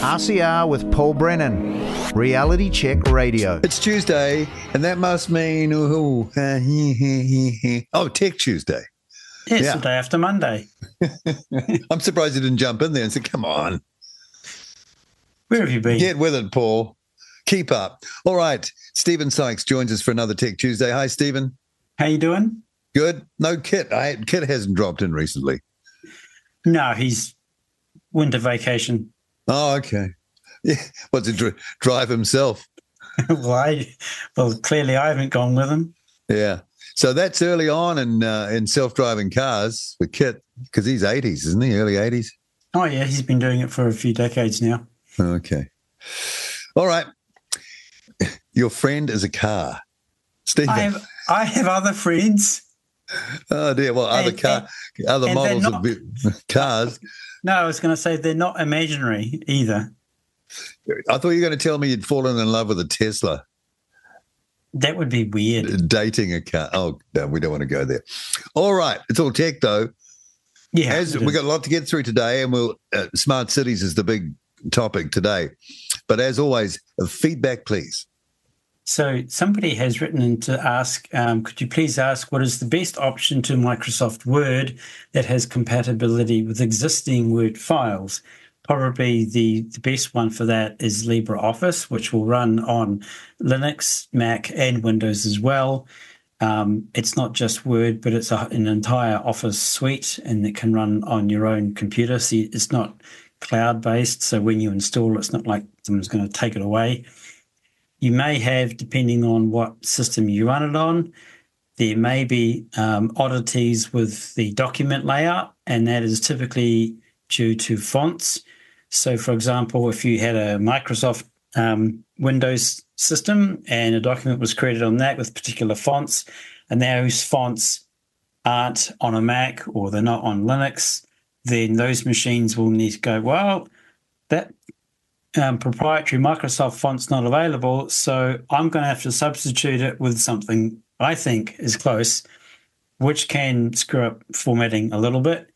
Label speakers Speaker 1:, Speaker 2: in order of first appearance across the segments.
Speaker 1: RCR with Paul Brennan, Reality Check Radio.
Speaker 2: It's Tuesday, and that must mean Tech Tuesday.
Speaker 3: Yes, yeah. The day after Monday.
Speaker 2: I'm surprised you didn't jump in there and say, come on.
Speaker 3: Where have you been?
Speaker 2: Get with it, Paul. Keep up. All right. Stephen Sykes joins us for another Tech Tuesday. Hi, Stephen.
Speaker 3: How you doing?
Speaker 2: Good. No, Kit. Kit hasn't dropped in recently.
Speaker 3: No, he's winter vacation.
Speaker 2: Oh, okay. Yeah. What's it drive himself?
Speaker 3: Well, clearly I haven't gone with him.
Speaker 2: Yeah. So that's early on in self-driving cars for Kit, because he's 80s, isn't he? Early 80s?
Speaker 3: Oh, yeah. He's been doing it for a few decades now.
Speaker 2: Okay. All right. Your friend is a car. Stephen.
Speaker 3: I have other friends.
Speaker 2: Oh, dear. Well, other models of cars.
Speaker 3: No, I was going to say they're not imaginary either.
Speaker 2: I thought you were going to tell me you'd fallen in love with a Tesla.
Speaker 3: That would be weird.
Speaker 2: Dating a car. Oh, no, we don't want to go there. All right. It's all tech, though.
Speaker 3: Yeah.
Speaker 2: We've got a lot to get through today, and smart cities is the big topic today. But as always, feedback, please.
Speaker 3: So somebody has written in to ask, could you please ask what is the best option to Microsoft Word that has compatibility with existing Word files? Probably the best one for that is LibreOffice, which will run on Linux, Mac, and Windows as well. It's not just Word, but it's an entire Office suite, and it can run on your own computer. So it's not cloud-based, so when you install, it's not like someone's going to take it away. You may have, depending on what system you run it on, there may be oddities with the document layout, and that is typically due to fonts. So, for example, if you had a Microsoft Windows system and a document was created on that with particular fonts, and those fonts aren't on a Mac or they're not on Linux, then those machines will need to go, well, that proprietary Microsoft font's not available, so I'm going to have to substitute it with something I think is close, which can screw up formatting a little bit.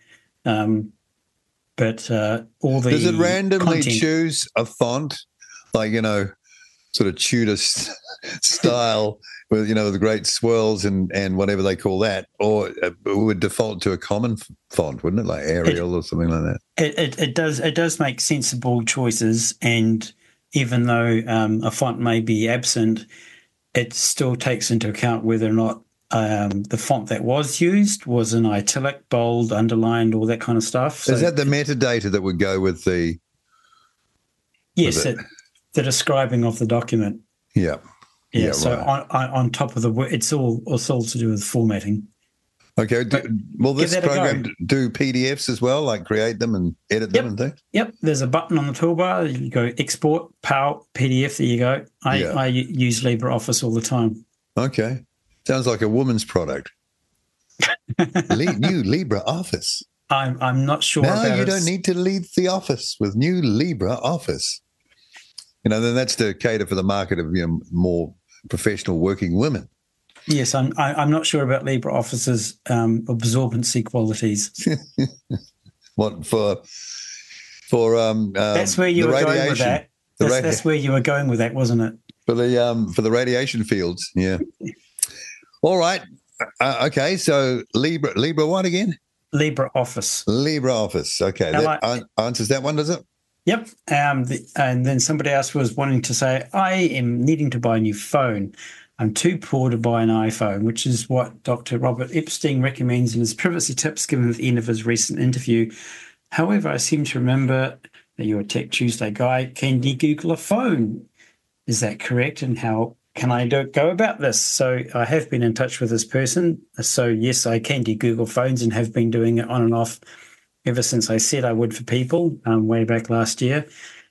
Speaker 3: But all the
Speaker 2: does it randomly
Speaker 3: content...
Speaker 2: choose a font, like, sort of Tudor style with, the great swirls and whatever they call that, or it would default to a common font, wouldn't it, like Arial or something like that?
Speaker 3: It does make sensible choices, and even though a font may be absent, it still takes into account whether or not the font that was used was an italic, bold, underlined, all that kind of stuff.
Speaker 2: So is that the metadata that would go with the...
Speaker 3: Yes, the describing of the document.
Speaker 2: Yeah.
Speaker 3: Yeah, so
Speaker 2: right.
Speaker 3: on top of it's all to do with formatting.
Speaker 2: Okay. Will this program do PDFs as well, like create them and edit them and things?
Speaker 3: Yep. There's a button on the toolbar. You go export, PowerPoint, PDF. There you go. I use LibreOffice all the time.
Speaker 2: Okay. Sounds like a woman's product. New LibreOffice.
Speaker 3: I'm not sure.
Speaker 2: Now you don't need to leave the office with new LibreOffice. Then that's to cater for the market of more professional working women.
Speaker 3: Yes, I'm not sure about LibreOffice's absorbency qualities.
Speaker 2: What for?
Speaker 3: That's where you were going with that. That's where you were going with that, wasn't it?
Speaker 2: For the radiation fields, yeah. All right. Okay. So Libre what again?
Speaker 3: LibreOffice.
Speaker 2: LibreOffice. Okay. That answers that one, does it?
Speaker 3: Yep. And then somebody else was wanting to say, I am needing to buy a new phone. I'm too poor to buy an iPhone, which is what Dr. Robert Epstein recommends in his privacy tips given at the end of his recent interview. However, I seem to remember that you're a Tech Tuesday guy. Can you Google a phone? Is that correct? And how can I go about this? So I have been in touch with this person. So yes, I can do Google phones and have been doing it on and off ever since I said I would for people way back last year.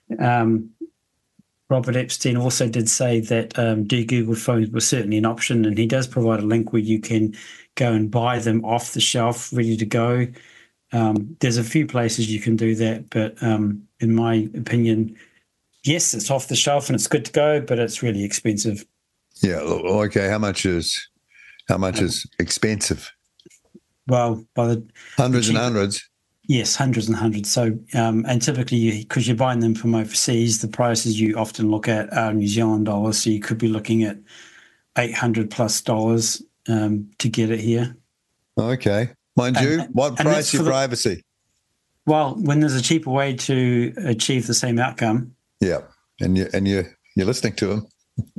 Speaker 3: Robert Epstein also did say that do Google phones was certainly an option, and he does provide a link where you can go and buy them off the shelf, ready to go. There's a few places you can do that, but in my opinion, yes, it's off the shelf and it's good to go, but it's really expensive.
Speaker 2: Yeah. Okay. How much is expensive?
Speaker 3: Well, by the
Speaker 2: hundreds and hundreds.
Speaker 3: Yes, hundreds and hundreds. So, and typically, because you're buying them from overseas, the prices you often look at are New Zealand dollars. So you could be looking at $800+ to get it here.
Speaker 2: Okay. Mind you, what price your privacy?
Speaker 3: Well, when there's a cheaper way to achieve the same outcome.
Speaker 2: Yeah, and you're listening to them.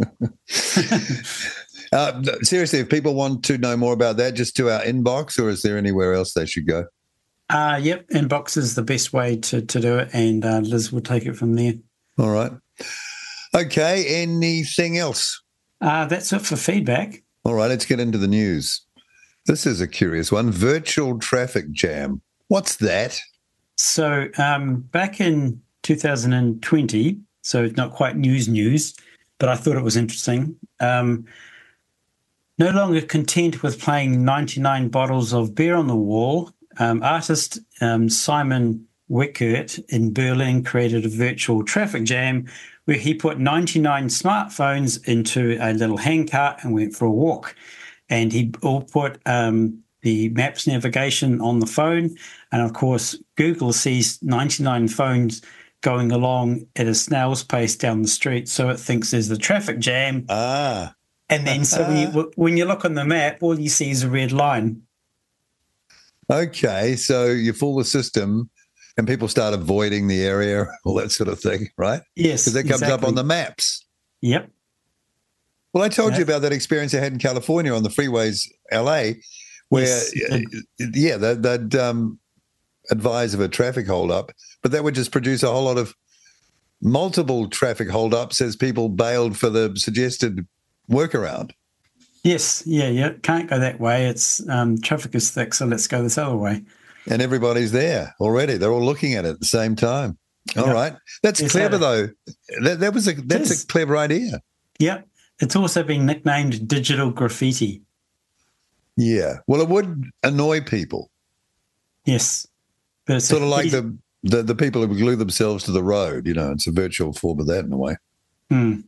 Speaker 2: Seriously, if people want to know more about that, just to our inbox, or is there anywhere else they should go?
Speaker 3: Yep, inbox is the best way to do it, and Liz will take it from there.
Speaker 2: All right. Okay, anything else?
Speaker 3: That's it for feedback.
Speaker 2: All right, let's get into the news. This is a curious one. Virtual traffic jam. What's that?
Speaker 3: So back in 2020, so it's not quite news, but I thought it was interesting. No longer content with playing 99 bottles of beer on the wall, artist Simon Wickert in Berlin created a virtual traffic jam where he put 99 smartphones into a little handcart and went for a walk. And he all put the maps navigation on the phone. And of course, Google sees 99 phones going along at a snail's pace down the street. So it thinks there's a traffic jam.
Speaker 2: Ah.
Speaker 3: And then so when you look on the map, all you see is a red line.
Speaker 2: Okay. So you fool the system and people start avoiding the area, all that sort of thing, right?
Speaker 3: Yes.
Speaker 2: Because that comes up on the maps.
Speaker 3: Yep.
Speaker 2: Well, I told you about that experience I had in California on the freeways, LA, where, they'd advise of a traffic holdup, but that would just produce a whole lot of multiple traffic holdups as people bailed for the suggested workaround.
Speaker 3: Yes, yeah. Can't go that way. It's traffic is thick, so let's go this other way.
Speaker 2: And everybody's there already. They're all looking at it at the same time. All right. That's clever, though. That's a clever idea.
Speaker 3: Yeah. It's also been nicknamed digital graffiti.
Speaker 2: Yeah. Well, it would annoy people.
Speaker 3: Yes. But it's
Speaker 2: sort of like the people who glue themselves to the road, it's a virtual form of that in a way.
Speaker 3: Mm.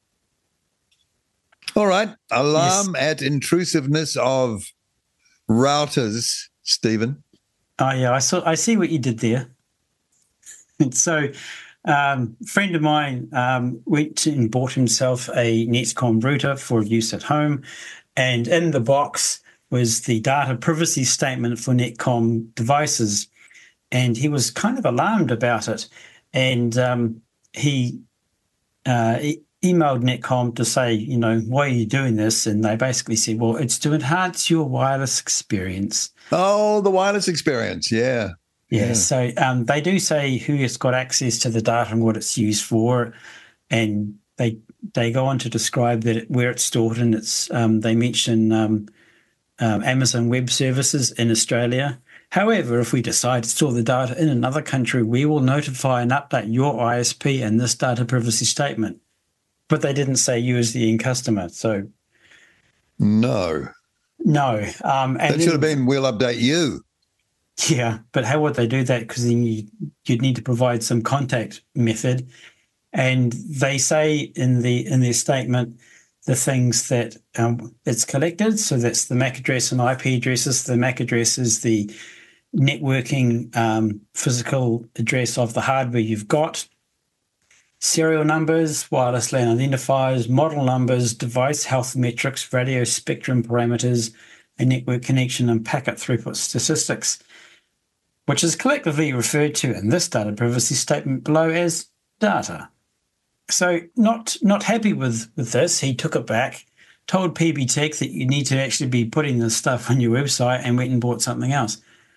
Speaker 2: All right. Alarm at intrusiveness of routers, Stephen.
Speaker 3: Oh, yeah. I see what you did there. And so a friend of mine went and bought himself a Netcom router for use at home. And in the box was the data privacy statement for Netcom devices. And he was kind of alarmed about it. And he emailed Netcom to say, why are you doing this? And they basically said, well, it's to enhance your wireless experience.
Speaker 2: Oh, the wireless experience, yeah.
Speaker 3: Yeah, so they do say who has got access to the data and what it's used for. And they go on to describe where it's stored. And they mention Amazon Web Services in Australia. However, if we decide to store the data in another country, we will notify and update your ISP and this data privacy statement. But they didn't say you as the end customer, so...
Speaker 2: No.
Speaker 3: That
Speaker 2: should have been, we'll update you.
Speaker 3: Yeah, but how would they do that? Because then you'd need to provide some contact method. And they say in their statement the things that it's collected. So that's the MAC address and IP addresses. The MAC address is the networking physical address of the hardware you've got. Serial numbers, wireless LAN identifiers, model numbers, device health metrics, radio spectrum parameters, and network connection and packet throughput statistics, which is collectively referred to in this data privacy statement below as data. So not happy with this, he took it back, told PB Tech that you need to actually be putting this stuff on your website, and went and bought something else.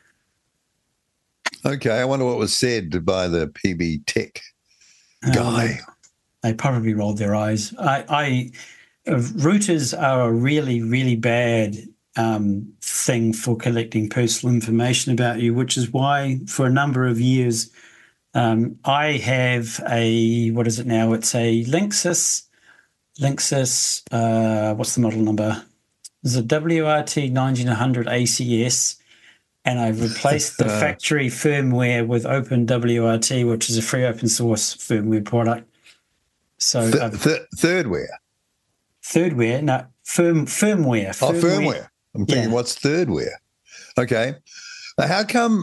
Speaker 2: Okay, I wonder what was said by the PB Tech guy.
Speaker 3: They probably rolled their eyes. Routers are a really, really bad thing for collecting personal information about you, which is why for a number of years I have what is it now? It's a Linksys, what's the model number? It's a WRT 1900 ACS, and I've replaced the factory firmware with OpenWRT, which is a free open source firmware product. So
Speaker 2: thirdware?
Speaker 3: Thirdware? No, firmware.
Speaker 2: Oh, firmware. I'm thinking, what's thirdware? Okay. Now, how come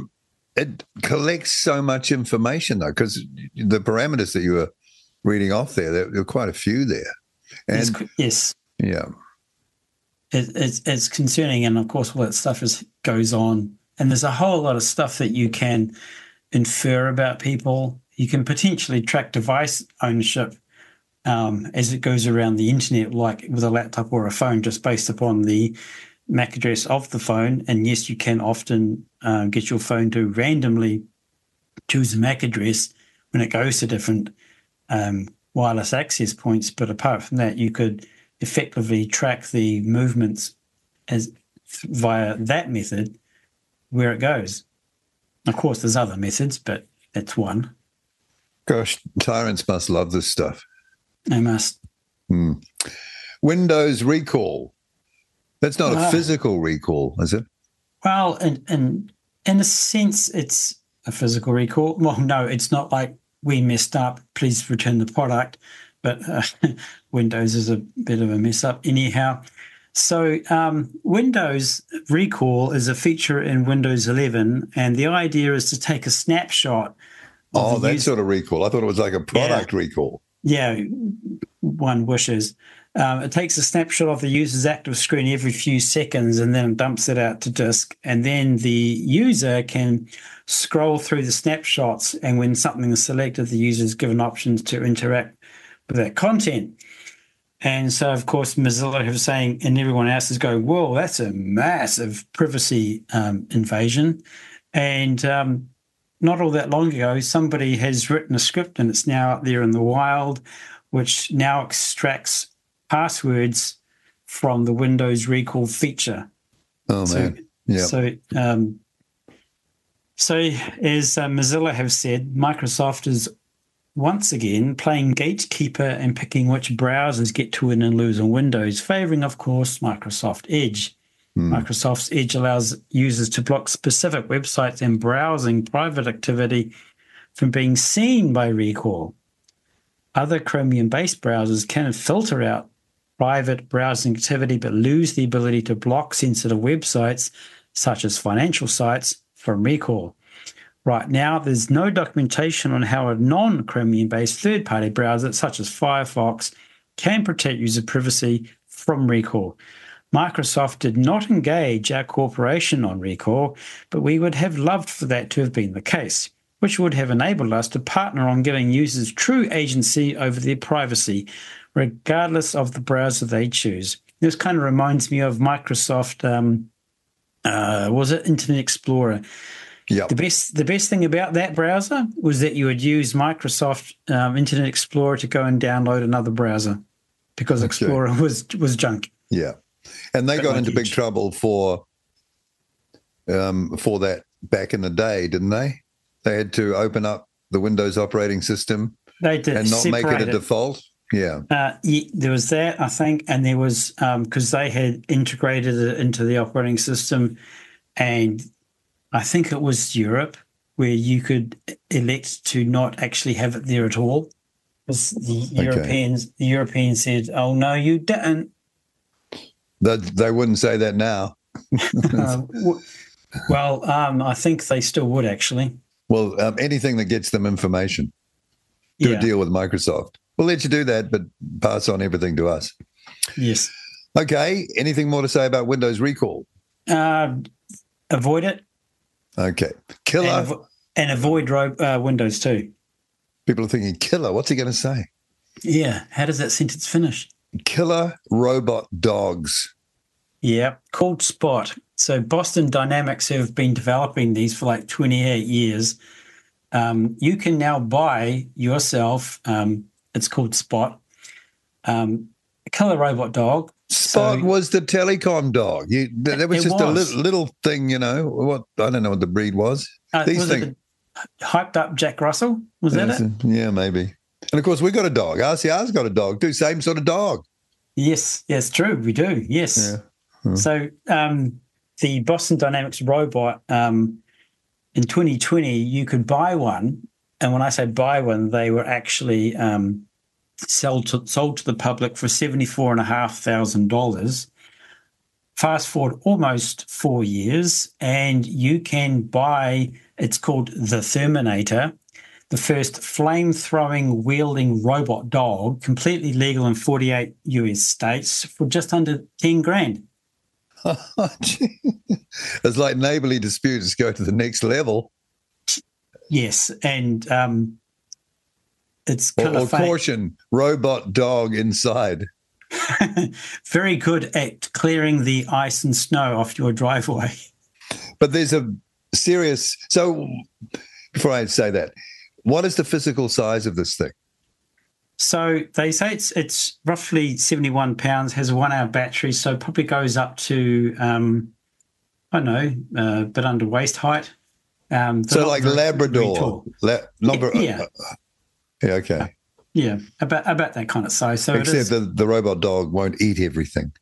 Speaker 2: it collects so much information, though, because the parameters that you were reading off there are quite a few there. And
Speaker 3: yes.
Speaker 2: Yeah.
Speaker 3: It's concerning, and of course all that stuff goes on, and there's a whole lot of stuff that you can infer about people. You can potentially track device ownership as it goes around the internet, like with a laptop or a phone, just based upon the MAC address of the phone. And yes, you can often get your phone to randomly choose a MAC address when it goes to different wireless access points. But apart from that, you could effectively track the movements as via that method where it goes. Of course, there's other methods, but that's one.
Speaker 2: Gosh, tyrants must love this stuff.
Speaker 3: They must.
Speaker 2: Windows recall. That's not a physical recall, is it?
Speaker 3: Well, in a sense, it's a physical recall. Well, no, it's not like we messed up, please return the product. But Windows is a bit of a mess up anyhow. So Windows recall is a feature in Windows 11, and the idea is to take a snapshot.
Speaker 2: That sort of recall. I thought it was like a product recall.
Speaker 3: Yeah, one wishes. It takes a snapshot of the user's active screen every few seconds and then dumps it out to disk. And then the user can scroll through the snapshots, and when something is selected, the user is given options to interact with that content. And so, of course, Mozilla is saying, and everyone else is going, whoa, that's a massive privacy invasion. And not all that long ago, somebody has written a script, and it's now out there in the wild, which now extracts passwords from the Windows recall feature.
Speaker 2: Oh, man. Yeah.
Speaker 3: So as Mozilla have said, Microsoft is once again playing gatekeeper and picking which browsers get to win and lose on Windows, favoring, of course, Microsoft Edge. Microsoft's Edge allows users to block specific websites and browsing private activity from being seen by recall. Other Chromium-based browsers can filter out private browsing activity but lose the ability to block sensitive websites, such as financial sites, from recall. Right now, there's no documentation on how a non-Chromium-based third-party browser, such as Firefox, can protect user privacy from recall. Microsoft did not engage our cooperation on recall, but we would have loved for that to have been the case, which would have enabled us to partner on giving users true agency over their privacy, regardless of the browser they choose. This kind of reminds me of Microsoft, was it Internet Explorer?
Speaker 2: Yep.
Speaker 3: The best thing about that browser was that you would use Microsoft Internet Explorer to go and download another browser, because Explorer was junk.
Speaker 2: Yeah, and they got into big trouble for that back in the day, didn't they? They had to open up the Windows operating system.
Speaker 3: They did,
Speaker 2: and not make it a default. Yeah.
Speaker 3: There was that, I think, and there was because they had integrated it into the operating system, and I think it was Europe where you could elect to not actually have it there at all. Because the Europeans said, "Oh no, you didn't."
Speaker 2: They wouldn't say that now.
Speaker 3: I think they still would actually.
Speaker 2: Well, anything that gets them information, do a deal with Microsoft. We'll let you do that, but pass on everything to us.
Speaker 3: Yes.
Speaker 2: Okay. Anything more to say about Windows recall?
Speaker 3: Avoid it.
Speaker 2: Okay. Killer.
Speaker 3: And avoid Windows too.
Speaker 2: People are thinking, killer, what's he going to say?
Speaker 3: Yeah. How does that sentence finish? Killer
Speaker 2: robot dogs.
Speaker 3: Yeah. Called Spot. So Boston Dynamics have been developing these for like 28 years. You can now buy yourself, it's called Spot, a killer robot dog.
Speaker 2: Spot was the telecom dog. That was just a little thing, what I don't know what the breed was. These things
Speaker 3: hyped up Jack Russell, was that it?
Speaker 2: Yeah, maybe. And of course, we got a dog. RCR's got a dog too. Same sort of dog.
Speaker 3: Yes, true. We do. Yes. Yeah. So the Boston Dynamics robot, in 2020, you could buy one. And when I say buy one, they were actually sold to the public for $74,500. fast forward almost 4 years, and you can buy, it's called the Terminator, the first flame-throwing, wielding robot dog, completely legal in 48 US states for just under 10 grand.
Speaker 2: It's like neighborly disputes go to the next level.
Speaker 3: Yes, and it's
Speaker 2: or caution, robot dog inside.
Speaker 3: Very good at clearing the ice and snow off your driveway.
Speaker 2: But there's a serious... So before I say that, what is the physical size of this thing?
Speaker 3: So they say it's roughly 71 pounds, has a 1 hour battery, so probably goes up to, I don't know, a bit under waist height.
Speaker 2: So like Labrador.
Speaker 3: Yeah.
Speaker 2: Yeah, okay.
Speaker 3: Yeah, about that kind of size. So
Speaker 2: except the robot dog won't eat everything.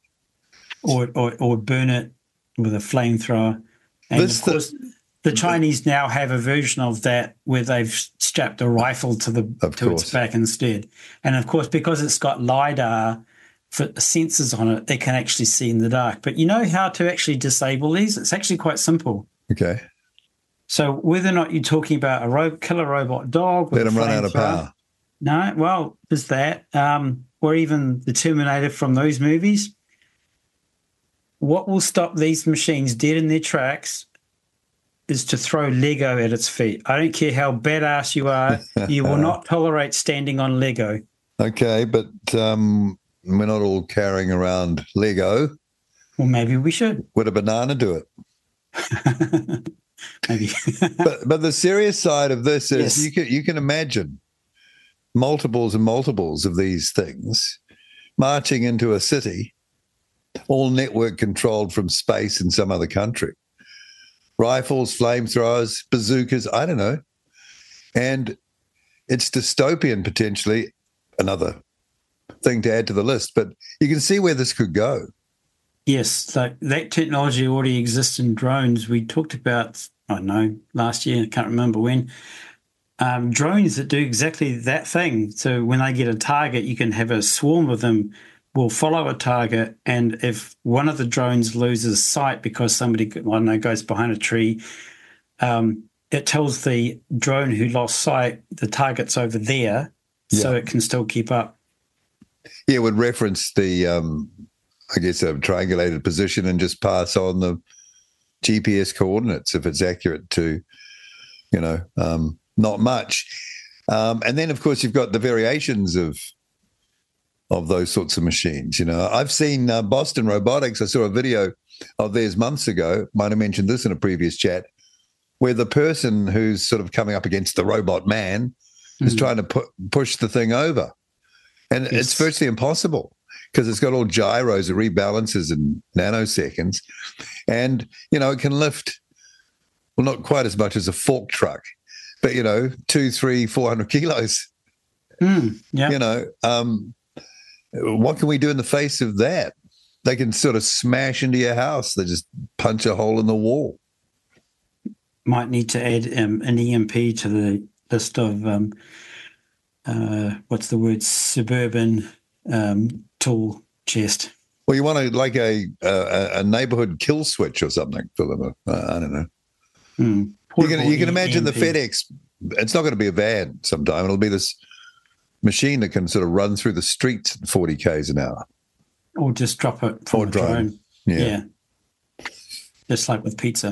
Speaker 3: Or burn it with a flamethrower. And of course, the Chinese now have a version of that where they've strapped a rifle to its back instead. And of course, because it's got LiDAR for sensors on it, it can actually see in the dark. But you know how to actually disable these? It's actually quite simple.
Speaker 2: Okay.
Speaker 3: So whether or not you're talking about a killer robot dog,
Speaker 2: let them run out of power.
Speaker 3: No, well, there's that. Or even the Terminator from those movies. What will stop these machines dead in their tracks is to throw Lego at its feet. I don't care how badass you are, you will not tolerate standing on Lego.
Speaker 2: Okay, but we're not all carrying around Lego.
Speaker 3: Well, maybe we should.
Speaker 2: Would a banana do it?
Speaker 3: Maybe.
Speaker 2: but the serious side of this is
Speaker 3: yes.
Speaker 2: you can imagine multiples and multiples of these things marching into a city, all network controlled from space in some other country. Rifles, flamethrowers, bazookas, I don't know. And it's dystopian, potentially, another thing to add to the list. But you can see where this could go.
Speaker 3: Yes, so that technology already exists in drones. We talked about, I don't know, last year, I can't remember when, drones that do exactly that thing. So when they get a target, you can have a swarm of them will follow a target, and if one of the drones loses sight because somebody, I don't know, goes behind a tree, it tells the drone who lost sight the target's over there, so it can still keep up.
Speaker 2: Yeah, it would reference the, I guess, a triangulated position and just pass on the GPS coordinates if it's accurate to, not much. And then, of course, you've got the variations of those sorts of machines. I've seen Boston Robotics. I saw a video of theirs months ago, might have mentioned this in a previous chat, where the person who's sort of coming up against the robot man is trying to push the thing over. And it's virtually impossible because it's got all gyros, it rebalances in nanoseconds. And, it can lift, well, not quite as much as a fork truck, but, 200, 300, 400 kilos. What can we do in the face of that? They can sort of smash into your house. They just punch a hole in the wall.
Speaker 3: Might need to add an EMP to the list of, suburban tool chest.
Speaker 2: Well, you want like a neighborhood kill switch or something for them. I don't know. You can imagine the FedEx. It's not going to be a van sometime. It'll be this machine that can sort of run through the streets at 40 k's an hour.
Speaker 3: Or just drop it from a drone.
Speaker 2: Yeah.
Speaker 3: Just like with pizza.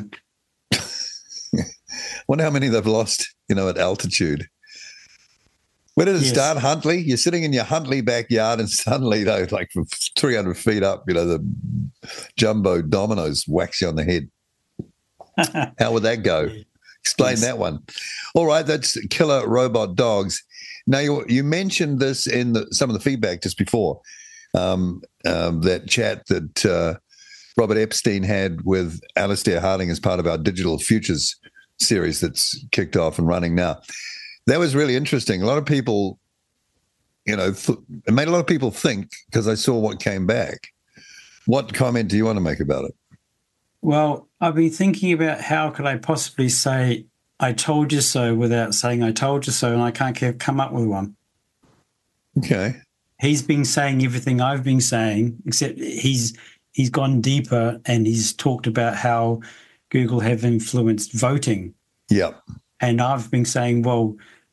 Speaker 2: Wonder how many they've lost, at altitude. Where did it start, Huntley? You're sitting in your Huntley backyard and suddenly, like from 300 feet up, the jumbo dominoes whacks you on the head. How would that go? Explain that one. All right, that's killer robot dogs. Now, you mentioned this in some of the feedback just before, that chat that Robert Epstein had with Alistair Harding as part of our Digital Futures series that's kicked off and running now. That was really interesting. A lot of people, it made a lot of people think because I saw what came back. What comment do you want to make about it?
Speaker 3: Well, I've been thinking about how could I possibly say I told you so without saying I told you so, and I can't come up with one.
Speaker 2: Okay.
Speaker 3: He's been saying everything I've been saying, except he's he's gone deeper and he's talked about how Google have influenced voting.
Speaker 2: Yeah.
Speaker 3: And I've been saying, well,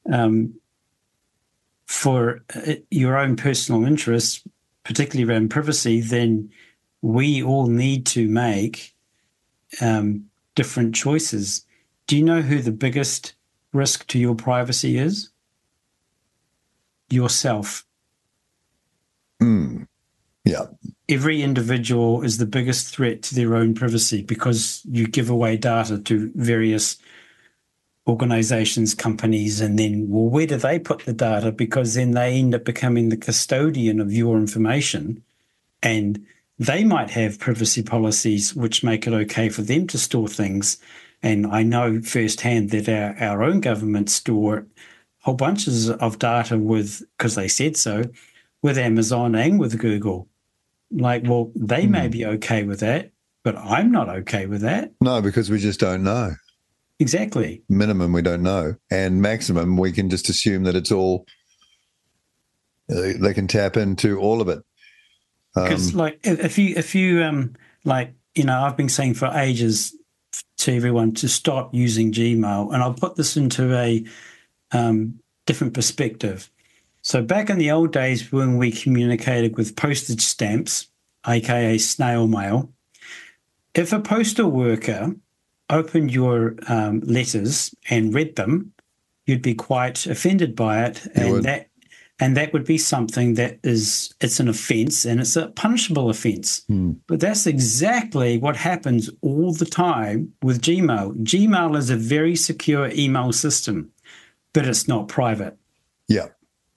Speaker 3: for your own personal interests, particularly around privacy, then we all need to make different choices. Do you know who the biggest risk to your privacy is? Yourself.
Speaker 2: Yeah.
Speaker 3: Every individual is the biggest threat to their own privacy because you give away data to various organizations, companies, and then, well, where do they put the data? Because then they end up becoming the custodian of your information, and they might have privacy policies which make it okay for them to store things. And I know firsthand that our own government store whole bunches of data with, because they said so, with Amazon and with Google. Like, well, they may be okay with that, but I'm not okay with that.
Speaker 2: No, because we just don't know.
Speaker 3: Exactly.
Speaker 2: Minimum, we don't know. And maximum, we can just assume that it's all, they can tap into all of it.
Speaker 3: Because like, if you like, you know, I've been saying for ages to everyone to stop using Gmail, and I'll put this into a different perspective. So back in the old days when we communicated with postage stamps, aka snail mail, if a postal worker opened your letters and read them, you'd be quite offended by it, and that would be something that it's an offence, and it's a punishable offence. But that's exactly what happens all the time with Gmail. Gmail is a very secure email system, but it's not private.
Speaker 2: Yeah.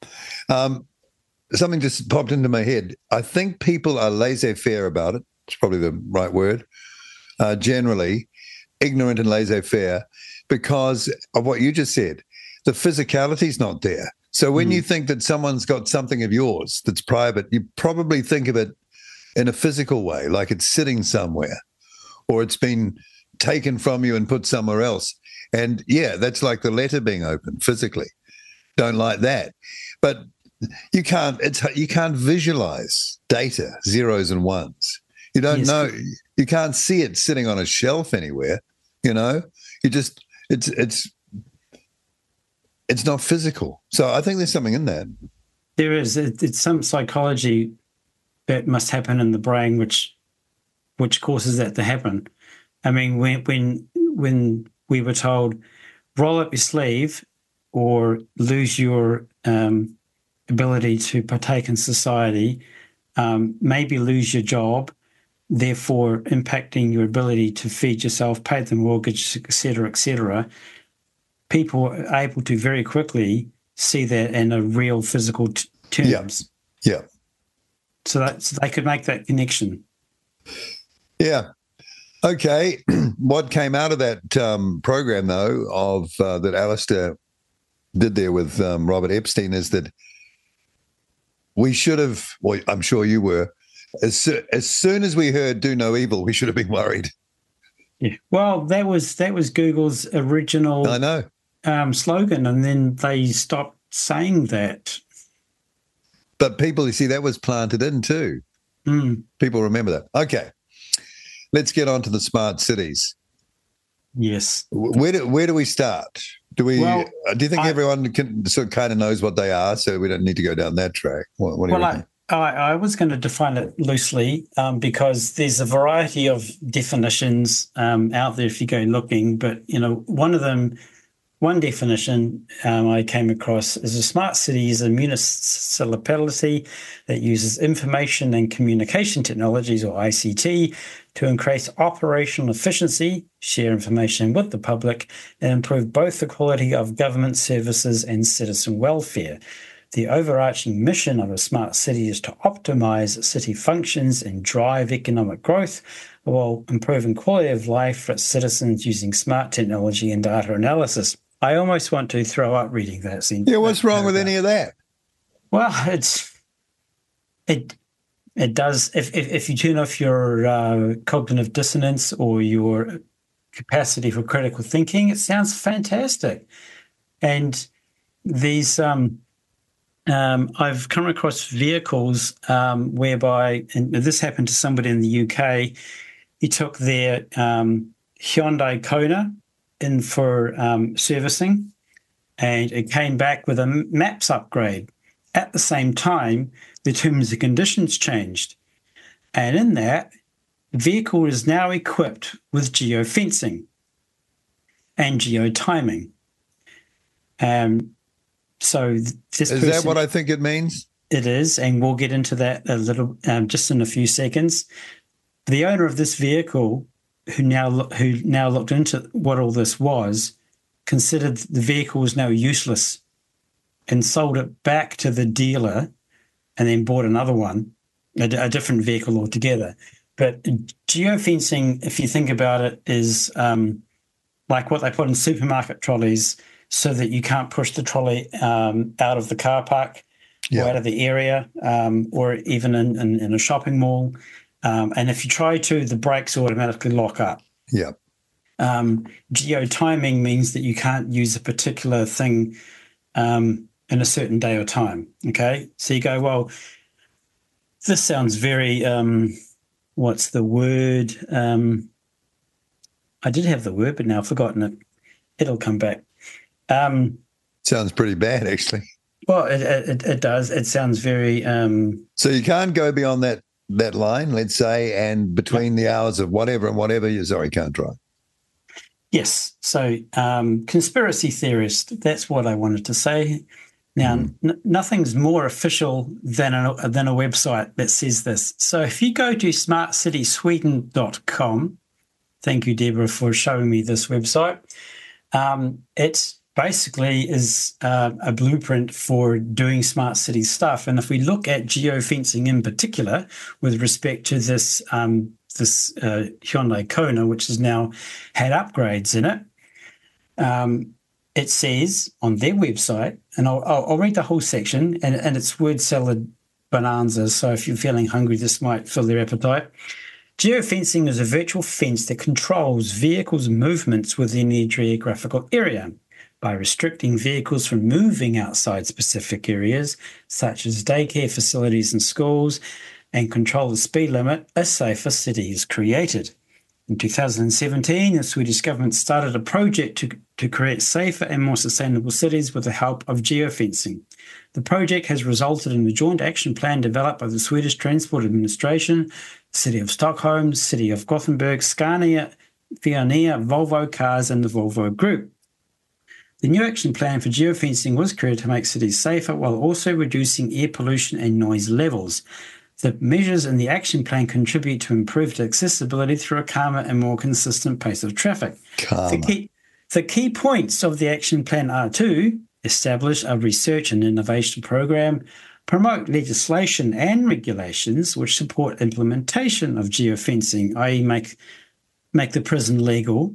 Speaker 2: Something just popped into my head. I think people are laissez-faire about it. It's probably the right word. Generally, ignorant and laissez-faire because of what you just said. The physicality's not there. So when you think that someone's got something of yours that's private, you probably think of it in a physical way, like it's sitting somewhere or it's been taken from you and put somewhere else. And yeah, that's like the letter being opened physically. Don't like that. But you can't visualize data, zeros and ones. You don't know. You can't see it sitting on a shelf anywhere, you know. You just it's not physical. So I think there's something in that.
Speaker 3: There is. It's some psychology that must happen in the brain which causes that to happen. I mean, when we were told roll up your sleeve or lose your ability to partake in society, maybe lose your job, therefore impacting your ability to feed yourself, pay the mortgage, et cetera, people are able to very quickly see that in a real physical terms.
Speaker 2: Yeah.
Speaker 3: So they could make that connection.
Speaker 2: Yeah. Okay. What came out of that program, though, of that Alistair did there with Robert Epstein is that we should have, well, I'm sure you were, as soon as we heard do no evil, we should have been worried.
Speaker 3: Yeah. Well, that was Google's original
Speaker 2: I know.
Speaker 3: Slogan, and then they stopped saying that.
Speaker 2: But people, you see, that was planted in too. People remember that. Okay. Let's get on to the smart cities.
Speaker 3: Yes.
Speaker 2: Where do we start? Do you think everyone can sort of kind of knows what they are, so we don't need to go down that track? What do you reckon?
Speaker 3: I was going to define it loosely because there's a variety of definitions out there if you go looking. But, you know, one definition I came across is a smart city is a municipality that uses information and communication technologies, or ICT, to increase operational efficiency, share information with the public, and improve both the quality of government services and citizen welfare. The overarching mission of a smart city is to optimize city functions and drive economic growth while improving quality of life for its citizens using smart technology and data analysis. I almost want to throw up reading that.
Speaker 2: Yeah, what's wrong with any of that?
Speaker 3: Well, it does. If you turn off your cognitive dissonance or your capacity for critical thinking, it sounds fantastic. And these I've come across vehicles whereby, and this happened to somebody in the UK, he took their Hyundai Kona in for servicing, and it came back with a maps upgrade. At the same time, the terms and conditions changed. And in that, the vehicle is now equipped with geofencing and geotiming. So this
Speaker 2: is that what I think it means?
Speaker 3: It is, and we'll get into that a little just in a few seconds. The owner of this vehicle, who now looked into what all this was, considered the vehicle was now useless and sold it back to the dealer and then bought another one, a different vehicle altogether. But geofencing, if you think about it, is like what they put in supermarket trolleys so that you can't push the trolley out of the car park or out of the area or even in a shopping mall. And if you try to, the brakes automatically lock up.
Speaker 2: Yeah.
Speaker 3: Geotiming means that you can't use a particular thing in a certain day or time. Okay, so you go, well, this sounds very, what's the word? I did have the word, but now I've forgotten it. It'll come back.
Speaker 2: Sounds pretty bad, actually.
Speaker 3: Well, it does. It sounds very...
Speaker 2: So you can't go beyond that line, let's say, and between the hours of whatever and whatever, you can't drive.
Speaker 3: Yes. So conspiracy theorist, that's what I wanted to say. Now, nothing's more official than a website that says this. So if you go to smartcitysweden.com, thank you, Deborah, for showing me this website. It basically is a blueprint for doing smart city stuff. And if we look at geofencing in particular, with respect to this Hyundai Kona, which has now had upgrades in it, it says on their website, and I'll read the whole section, and it's word salad bonanza, so if you're feeling hungry, this might fill your appetite. Geofencing is a virtual fence that controls vehicles' movements within their geographical area by restricting vehicles from moving outside specific areas, such as daycare facilities and schools, and control the speed limit. A safer city is created. In 2017, the Swedish government started a project to create safer and more sustainable cities with the help of geofencing. The project has resulted in a joint action plan developed by the Swedish Transport Administration, the City of Stockholm, City of Gothenburg, Scania, Veoneer, Volvo Cars, and the Volvo Group. The new action plan for geofencing was created to make cities safer while also reducing air pollution and noise levels. The measures in the action plan contribute to improved accessibility through a calmer and more consistent pace of traffic. The key points of the action plan are to establish a research and innovation program, promote legislation and regulations which support implementation of geofencing, i.e. make the prison legal,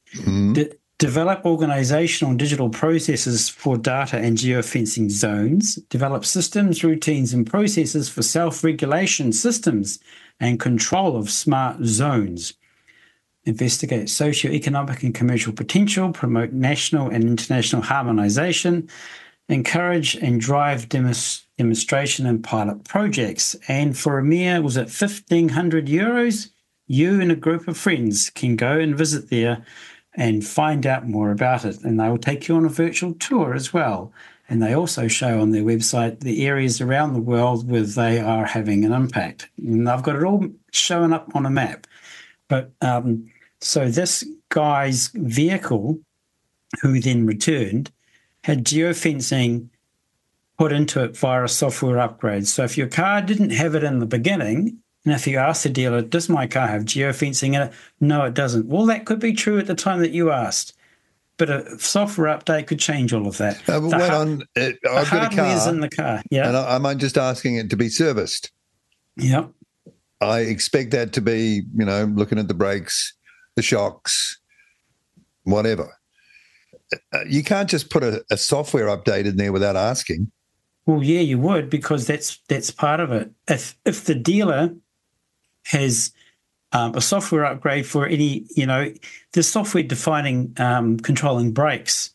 Speaker 3: develop organizational and digital processes for data and geofencing zones, develop systems, routines, and processes for self-regulation systems and control of smart zones, investigate socio-economic and commercial potential, promote national and international harmonization, encourage and drive demonstration and pilot projects. And for a mere, was it €1,500? You and a group of friends can go and visit there and find out more about it. And they will take you on a virtual tour as well. And they also show on their website the areas around the world where they are having an impact. And I've got it all showing up on a map. But so this guy's vehicle, who then returned, had geofencing put into it via a software upgrade. So if your car didn't have it in the beginning, and if you ask the dealer, does my car have geofencing in it? No, it doesn't. Well, that could be true at the time that you asked, but a software update could change all of that.
Speaker 2: I've got a car.
Speaker 3: In the car, yeah.
Speaker 2: And I'm just asking it to be serviced.
Speaker 3: Yep.
Speaker 2: I expect that to be, looking at the brakes, the shocks, whatever. You can't just put a software update in there without asking.
Speaker 3: Well, yeah, you would, because that's part of it. If the dealer has a software upgrade for any, the software defining controlling brakes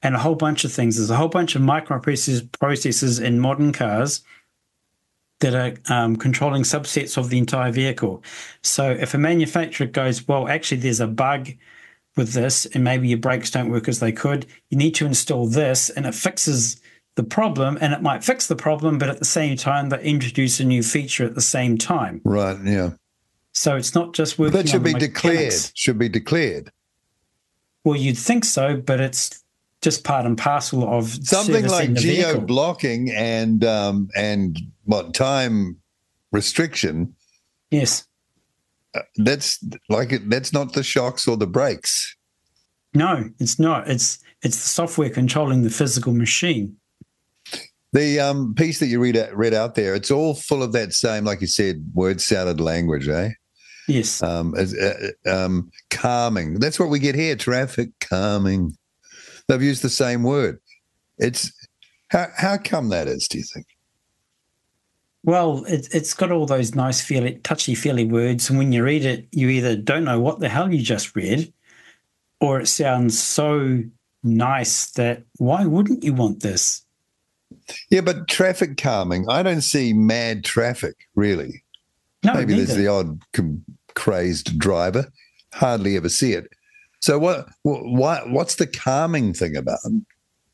Speaker 3: and a whole bunch of things. There's a whole bunch of microprocessors in modern cars that are controlling subsets of the entire vehicle. So if a manufacturer goes, well, actually there's a bug with this and maybe your brakes don't work as they could, you need to install this, and it fixes the problem, and it might fix the problem, but at the same time they introduce a new feature at the same time.
Speaker 2: Right, yeah.
Speaker 3: So it's not just working
Speaker 2: That should
Speaker 3: on
Speaker 2: be
Speaker 3: the
Speaker 2: declared.
Speaker 3: mechanics.
Speaker 2: Should be declared.
Speaker 3: Well, you'd think so, but it's just part and parcel of
Speaker 2: Something like
Speaker 3: servicing the vehicle.
Speaker 2: geo-blocking and what, time restriction.
Speaker 3: Yes.
Speaker 2: That's not the shocks or the brakes.
Speaker 3: No, it's not. It's the software controlling the physical machine.
Speaker 2: The piece that you read out there, it's all full of that same, like you said, word salad language, eh?
Speaker 3: Yes.
Speaker 2: Calming. That's what we get here. Traffic calming. They've used the same word. It's how come that is? Do you think?
Speaker 3: Well, it's got all those nice, touchy-feely words, and when you read it, you either don't know what the hell you just read, or it sounds so nice that why wouldn't you want this?
Speaker 2: Yeah, but traffic calming. I don't see mad traffic really.
Speaker 3: No,
Speaker 2: maybe
Speaker 3: neither.
Speaker 2: there's the odd crazed driver. Hardly ever see it. So what's the calming thing about them?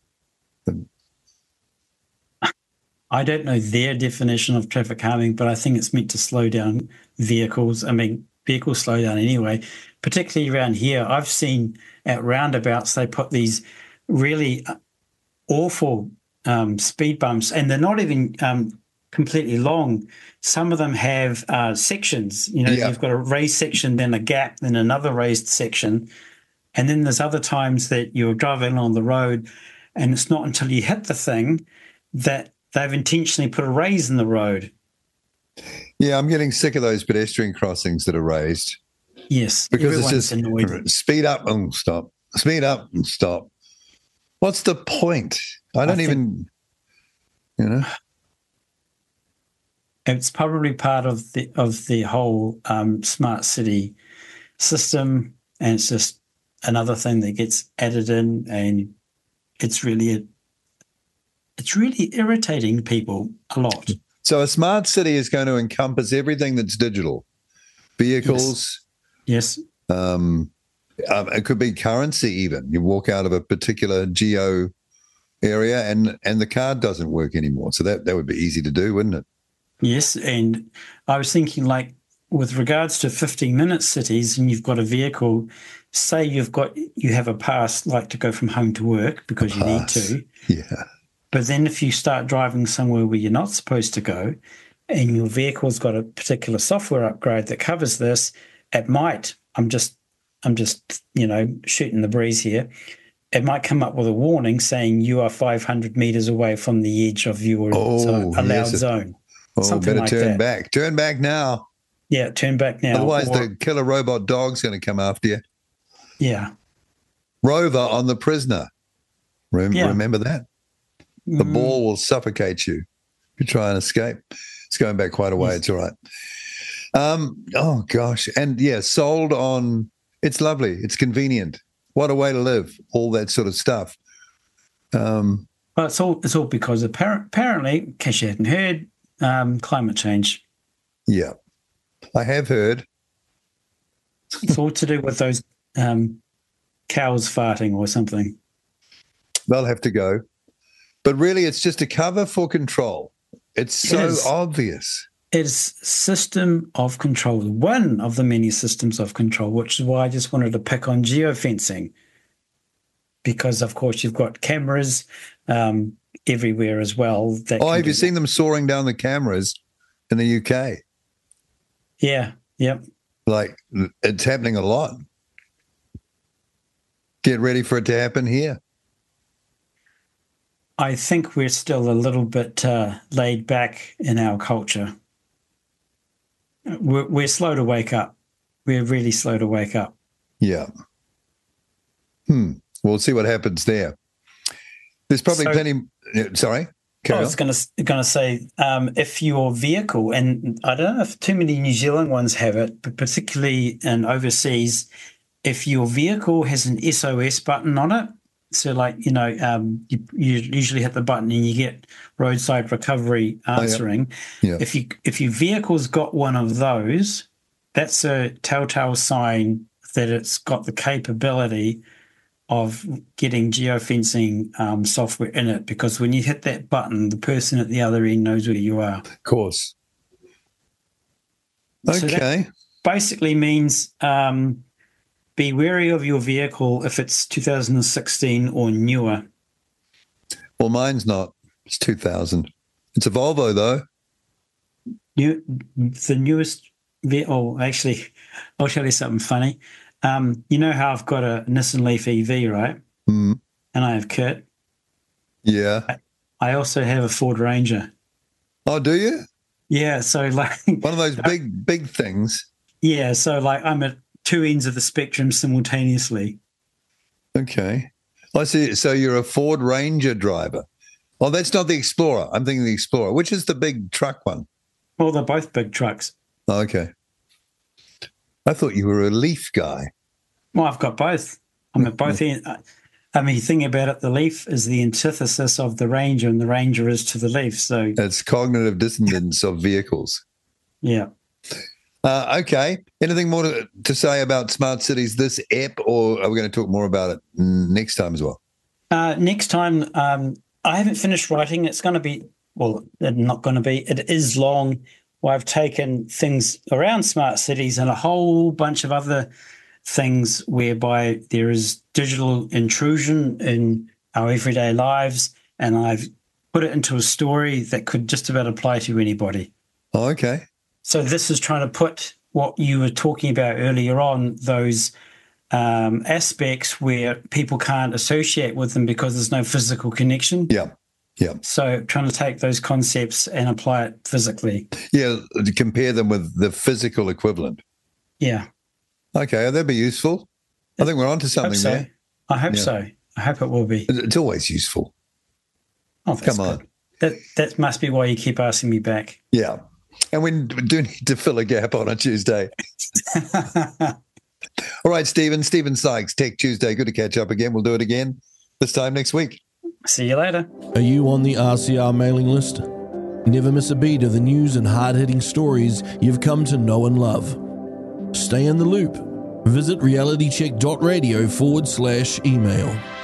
Speaker 3: I don't know their definition of traffic calming, but I think it's meant to slow down vehicles. I mean, vehicles slow down anyway, particularly around here. I've seen at roundabouts, they put these really awful speed bumps, and they're not even completely long. Some of them have sections. You know, You've got a raised section, then a gap, then another raised section. And then there's other times that you're driving along the road, and it's not until you hit the thing that they've intentionally put a raise in the road.
Speaker 2: Yeah, I'm getting sick of those pedestrian crossings that are raised.
Speaker 3: Yes,
Speaker 2: because it's just
Speaker 3: annoyed.
Speaker 2: Speed up and stop. Speed up and stop. What's the point? I don't even,
Speaker 3: It's probably part of the whole smart city system, and it's just another thing that gets added in, and it's really irritating people a lot.
Speaker 2: So a smart city is going to encompass everything that's digital, vehicles.
Speaker 3: Yes.
Speaker 2: It could be currency even. You walk out of a particular geo area and the card doesn't work anymore. So that would be easy to do, wouldn't it?
Speaker 3: Yes, and I was thinking, like, with regards to 15-minute cities, and you've got a vehicle, say you have a pass, like to go from home to work because you need to.
Speaker 2: Yeah. But
Speaker 3: then if you start driving somewhere where you're not supposed to go, and your vehicle's got a particular software upgrade that covers this, it might, I'm just shooting the breeze here, it might come up with a warning saying you are 500 meters away from the edge of your allowed zone. Something
Speaker 2: better
Speaker 3: like
Speaker 2: turn
Speaker 3: that.
Speaker 2: back. Turn back now.
Speaker 3: Yeah, turn back now.
Speaker 2: Otherwise, the killer robot dog's going to come after you.
Speaker 3: Yeah.
Speaker 2: Rover on the prisoner. Remember that? The ball will suffocate you if you try and escape. It's going back quite a way. Yes. It's all right. Oh, gosh. And, sold on, it's lovely. It's convenient. What a way to live. All that sort of stuff.
Speaker 3: Well, it's all because apparently, in case you hadn't heard, climate change.
Speaker 2: Yeah, I have heard.
Speaker 3: It's all to do with those cows farting or something.
Speaker 2: They'll have to go. But really, it's just a cover for control. It's so obvious.
Speaker 3: It's system of control, one of the many systems of control, which is why I just wanted to pick on geofencing. Because, of course, you've got cameras everywhere as well.
Speaker 2: Have you seen them soaring down the cameras in the UK?
Speaker 3: Yeah, yep.
Speaker 2: Like, it's happening a lot. Get ready for it to happen here.
Speaker 3: I think we're still a little bit laid back in our culture. We're slow to wake up. We're really slow to wake up.
Speaker 2: Yeah. We'll see what happens there. There's probably plenty. Sorry,
Speaker 3: I was going to say, if your vehicle, and I don't know if too many New Zealand ones have it, but particularly in overseas, if your vehicle has an SOS button on it, So, like, you usually hit the button and you get roadside recovery answering.
Speaker 2: Yeah.
Speaker 3: If your vehicle's got one of those, that's a telltale sign that it's got the capability of getting geofencing software in it, because when you hit that button, the person at the other end knows where you are.
Speaker 2: Of course.
Speaker 3: So
Speaker 2: Okay.
Speaker 3: that basically means be wary of your vehicle if it's 2016 or newer.
Speaker 2: Well, mine's not. It's 2000. It's a Volvo, though.
Speaker 3: The newest vehicle, actually, I'll tell you something funny. You know how I've got a Nissan Leaf EV, right?
Speaker 2: Mm.
Speaker 3: And I have Kit.
Speaker 2: Yeah.
Speaker 3: I also have a Ford Ranger.
Speaker 2: Oh, do you?
Speaker 3: Yeah, so like
Speaker 2: one of those big things.
Speaker 3: Yeah, so like I'm at two ends of the spectrum simultaneously.
Speaker 2: Okay. I see. So you're a Ford Ranger driver. Oh, that's not the Explorer. I'm thinking the Explorer. Which is the big truck one?
Speaker 3: Well, they're both big trucks.
Speaker 2: Oh, okay. I thought you were a Leaf guy.
Speaker 3: Well, I've got both. I'm at both ends. I mean, think about it. The Leaf is the antithesis of the Ranger, and the Ranger is to the Leaf. So
Speaker 2: it's cognitive dissonance of vehicles.
Speaker 3: Yeah.
Speaker 2: Okay. Anything more to say about Smart Cities, this app, or are we going to talk more about it next time as well?
Speaker 3: Next time, I haven't finished writing. It's going to be, well, not going to be. It is long. Well, I've taken things around Smart Cities and a whole bunch of other things whereby there is digital intrusion in our everyday lives, and I've put it into a story that could just about apply to anybody.
Speaker 2: Oh, okay.
Speaker 3: So this is trying to put what you were talking about earlier on, those aspects where people can't associate with them because there's no physical connection.
Speaker 2: Yeah. Yeah.
Speaker 3: So trying to take those concepts and apply it physically.
Speaker 2: Yeah, to compare them with the physical equivalent.
Speaker 3: Yeah.
Speaker 2: Okay, that'd be useful. I think we're onto something there.
Speaker 3: I hope so. I hope it will be.
Speaker 2: It's always useful.
Speaker 3: Oh, that's
Speaker 2: Come on.
Speaker 3: Good. That must be why you keep asking me back.
Speaker 2: Yeah. And we do need to fill a gap on a Tuesday. All right, Stephen Sykes, Tech Tuesday. Good to catch up again. We'll do it again this time next week.
Speaker 3: See you later.
Speaker 4: Are you on the RCR mailing list? Never miss a beat of the news and hard-hitting stories you've come to know and love. Stay in the loop. Visit realitycheck.radio/email.